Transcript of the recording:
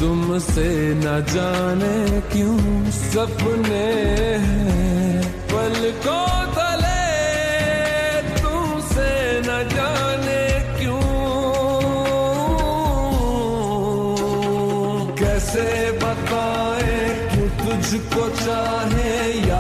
तुमसे न जाने क्यों सपने हैं पलकों तले, तुमसे न जाने क्यों। कैसे बताएं कि तुझको चाहे